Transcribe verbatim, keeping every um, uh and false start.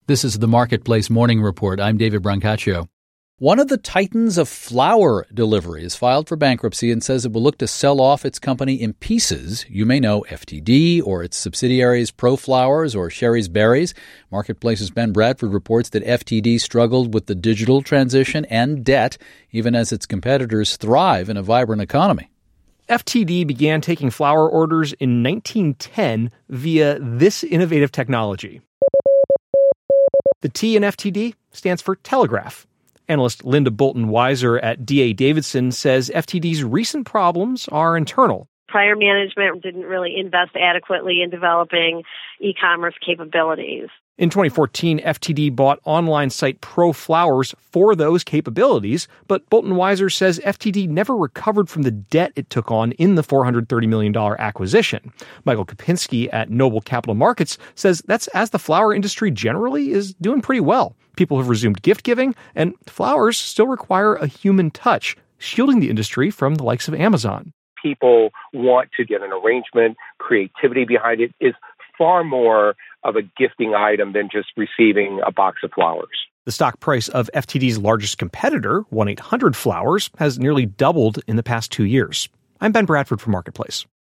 This is the Marketplace Morning Report. I'm David Brancaccio. One of the titans of flour delivery is filed for bankruptcy and says it will look to sell off its company in pieces. You may know F T D or its subsidiaries ProFlowers or Sherry's Berries. Marketplace's Ben Bradford reports that F T D struggled with the digital transition and debt, even as its competitors thrive in a vibrant economy. F T D began taking flour orders in nineteen ten via this innovative technology. The T in F T D stands for telegraph. Analyst Linda Bolton Weiser at D A Davidson says F T D's recent problems are internal. Prior management didn't really invest adequately in developing e-commerce capabilities. In twenty fourteen, F T D bought online site ProFlowers for those capabilities, but Bolton Weiser says F T D never recovered from the debt it took on in the four hundred thirty million dollars acquisition. Michael Kopinski at Noble Capital Markets says that's as the flour industry generally is doing pretty well. People have resumed gift giving, and flowers still require a human touch, shielding the industry from the likes of Amazon. People want to get an arrangement. Creativity behind it is far more of a gifting item than just receiving a box of flowers. The stock price of F T D's largest competitor, one eight hundred Flowers, has nearly doubled in the past two years. I'm Ben Bradford for Marketplace.